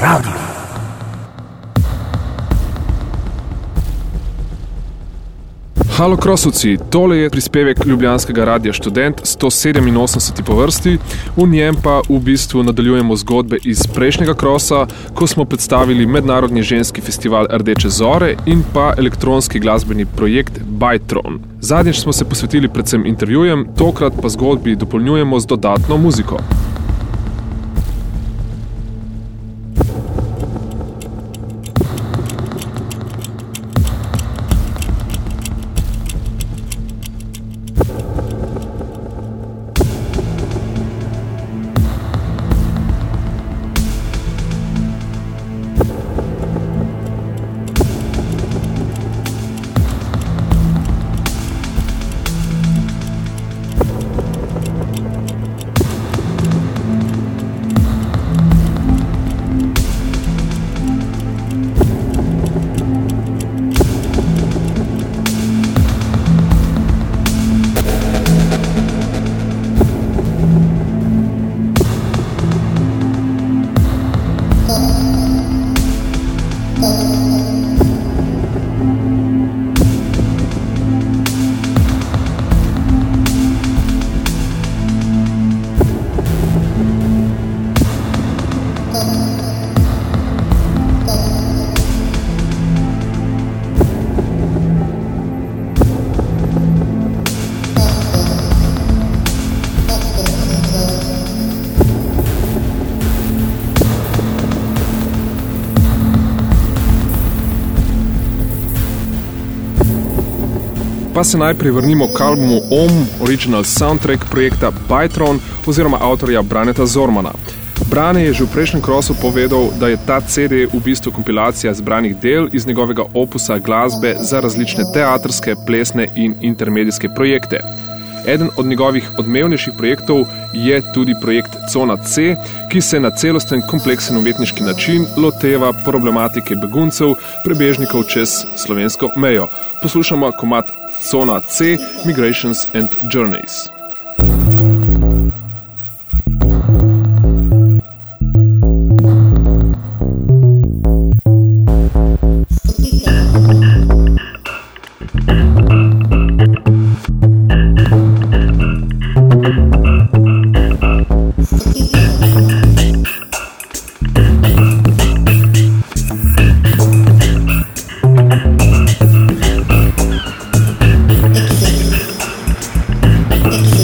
radio. Halo krosovci, tole je prispevek Ljubljanskega radia Študent 187 po vrsti, v njem pa v bistvu nadaljujemo zgodbe iz prejšnjega krosa, ko smo predstavili mednarodni ženski festival Rdeče zore in pa elektronski glasbeni projekt Bytron. Zadnjič smo se posvetili predvsem intervjujem, tokrat pa zgodbi dopolnjujemo z dodatno muziko. Pa se najprej vrnimo k albumu OM, original soundtrack projekta Bytron oziroma avtorja Braneta Zormana. Brane je že v prejšnjem krosu povedal, da je ta CD v bistvu kompilacija zbranih del iz njegovega opusa glasbe za različne teatrske, plesne in intermedijske projekte. Eden od njegovih odmevnejših projektov je tudi projekt Cona C, ki se na celosten kompleksen umetniški način loteva problematike beguncev, prebežnikov čez slovensko mejo. Poslušamo komad Cona C, Migrations and Journeys. Exit.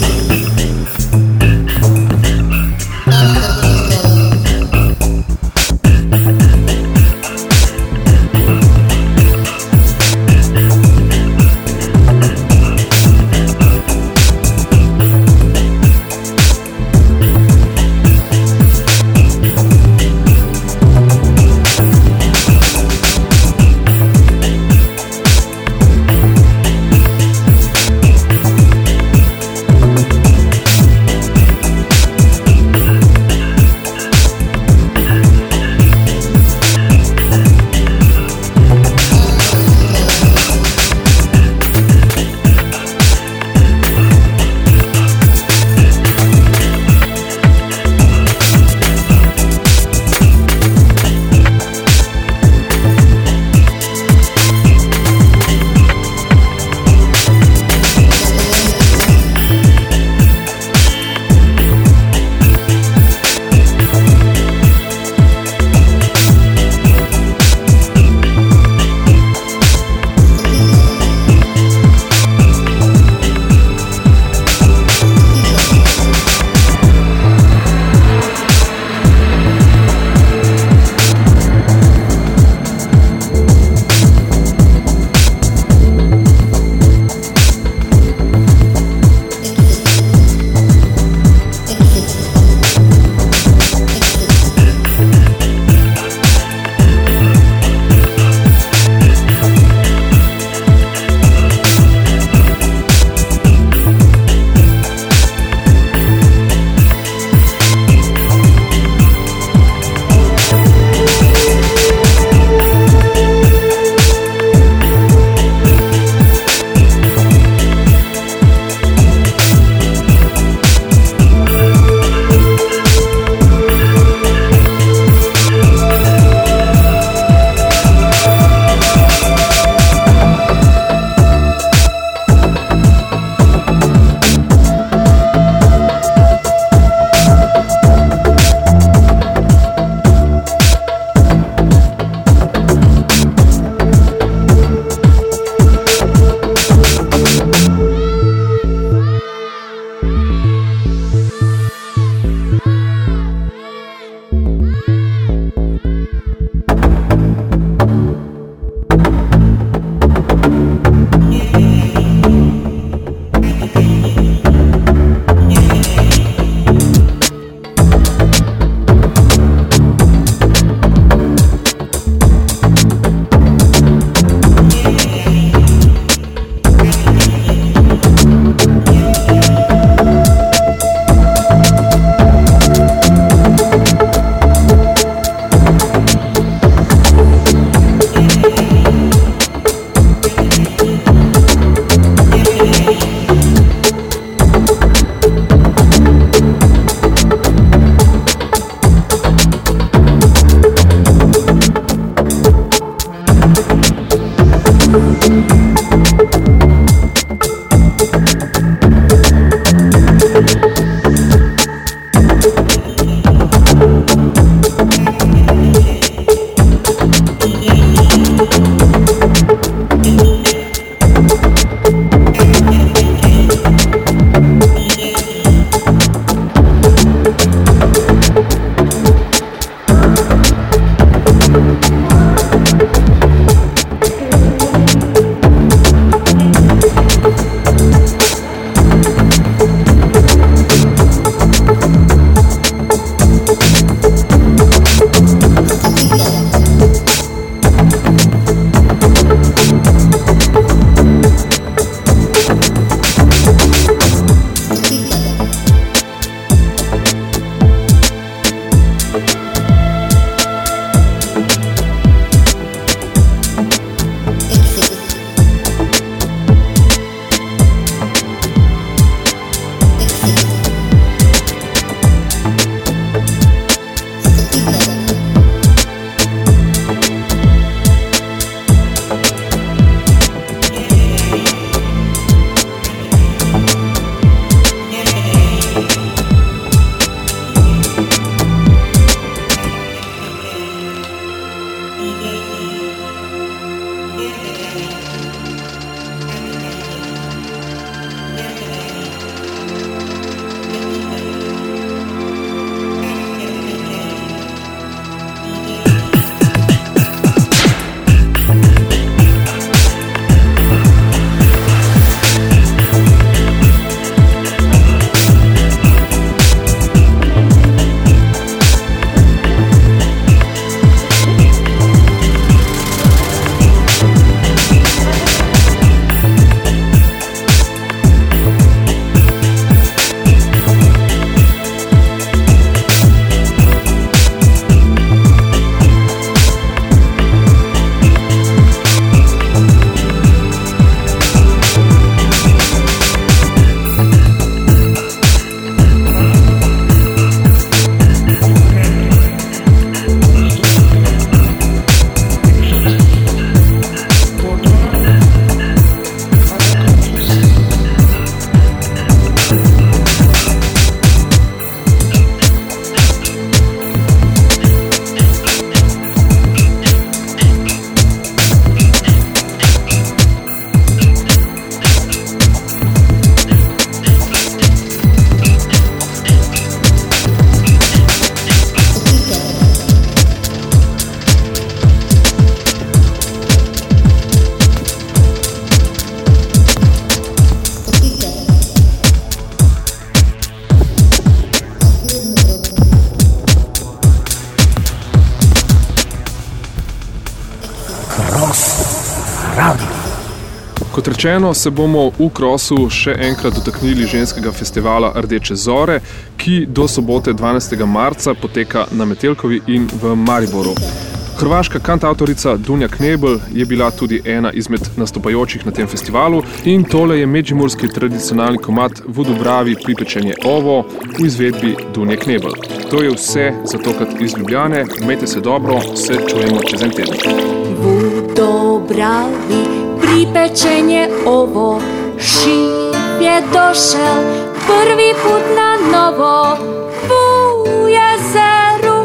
Kot rečeno, se bomo v Krosu še enkrat dotaknili ženskega festivala Rdeče zore, ki do sobote 12. marca poteka na Metelkovi in v Mariboru. Hrvaška kantavtorica Dunja Knebel je bila tudi ena izmed nastopajočih na tem festivalu in tole je medžimurski tradicionalni komad V Dubravi pripečenje ovo v izvedbi Dunje Knebel. To je vse za tokrat iz Ljubljane. Imejte se dobro, se čujemo čez en teden. V Dubravi pripečenje ovo, Šiv je došel prvi put na novo, v jezeru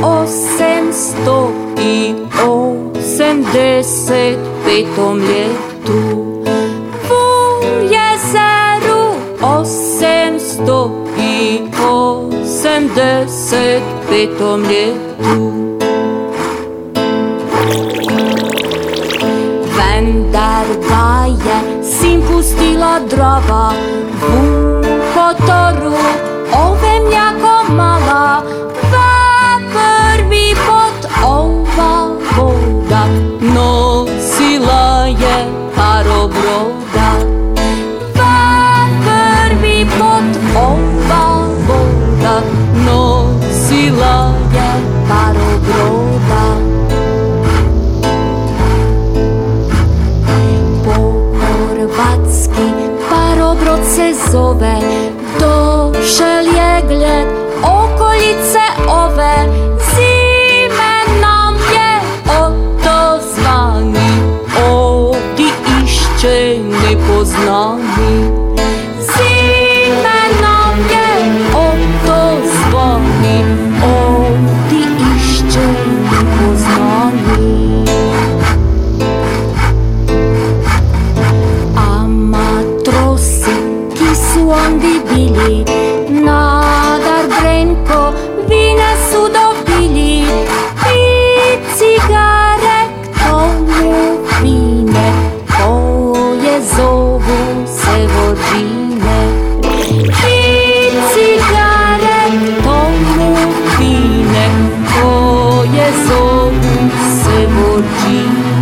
885 ljetu. V jezeru 885 ljetu. Vendar ga je sin pustila drava v kotoru, ovem jako mala, prvi pot ova voda nosila je parobroda. Prvi pot ova voda nosila je parobroda. Hrvatski parobrod se zove, došel je gled okolice ove, zime nam je odozvani, ovdje išće nepoznani. Zime nam je odozvani, ovdje išće nepoznani. Ondi bili, nadar Brenko, vina su dobili, i cigare k tomu vine, koje zovu se vođine. I cigare k tomu vine, koje zovu se vođine.